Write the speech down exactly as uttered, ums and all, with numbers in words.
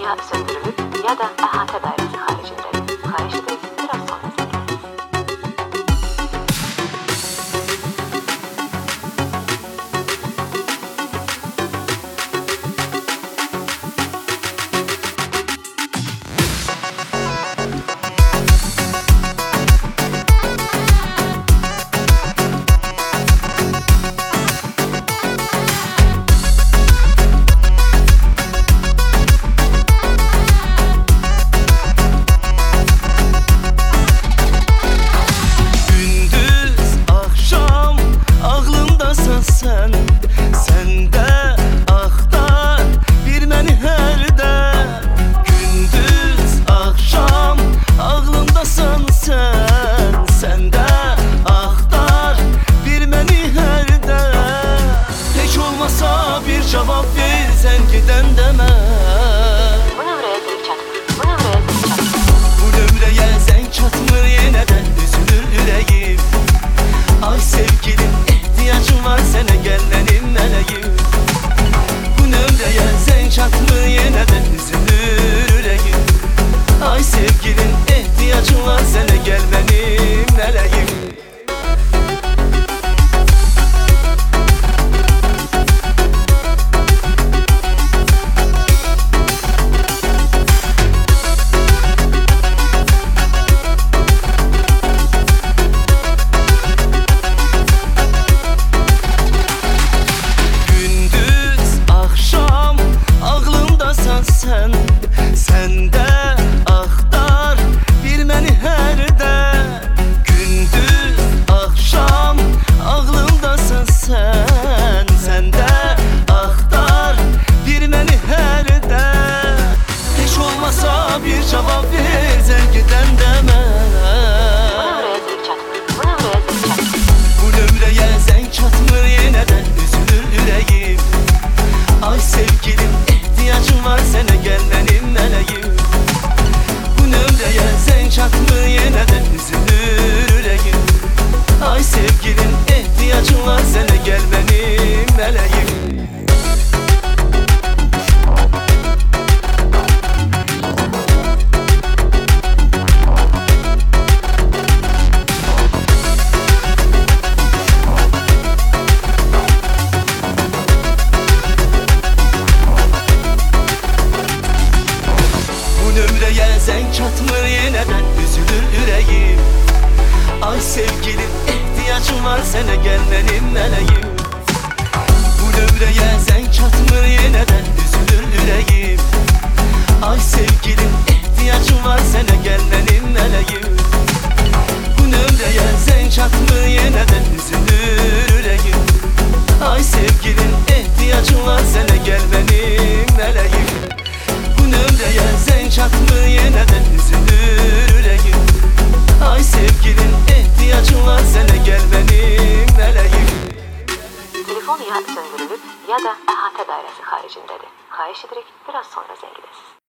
ya söndürülüp ya da ahata dairesi haricindedir. Xahiş ederiz, biraz sonra zenginiz. Sen, sen de axtar bir məni hərdən. Gündüz, axşam ağlımdasan sen, sen de axtar bir məni hərdən. Heç olmasa bir cavab ver, sən gedən demə. Bu nömrəyə zəng çatmır, bu nömrəyə zəng çatmır. Bu nömrəyə zəng çatmır, yenədən üzülür ürəyim. Ay sevgilim, ihtiyacım var sənə, gəl mənim mələyim. Bu nömrəyə zəng çatmır, yenədən üzülür ürəyim. Ay sevgilim, ihtiyacım var sənə, gəl mənim mələyim. Sen, sen de axtar bir məni hərdən. Gündüz, axşam ağlımdasan sen, sen de axtar bir məni hərdən. Heç olmasa bir cavab ver, sən gedən demə. Bu nömrəyə zəng çatmır, bu nömrəyə zəng çatmır. Bu nömrəyə zəng çatmır, yenədən üzülür ürəyim. Ay sevgilim, ihtiyacım var sənə, gəl mənim mələyim. Bu nömrəyə zəng çatmır, yenədən üzülür ürəyim. Ay sevgilim, ihtiyacım var sənə, gəl mənim mələyim. Nömrəyə zəng çatmır, yenədən üzülür ürəyim. Ay sevgilim, ihtiyacım var sənə, gəl mənim mələyim. Bu nömrəyə zəng çatmır, yenədən üzülür ürəyim. Ay sevgilim, ihtiyacım var sənə, gəl mənim mələyim. Bu nömrəyə zəng çatmır, yenədən üzülür ürəyim. Ay sevgilim, ihtiyacım var sənə, gəl mənim mələyim. Bu nömrəyə zəng çatmır, yenədən üzülür ürəyim. Ay sevgilim, ihtiyacım var sənə, gəl mənim mələyim. Telefon ya söndürülüp ya da ahata dairesi haricindedir. Xahiş edirik, biraz sonra zəng edəsiz.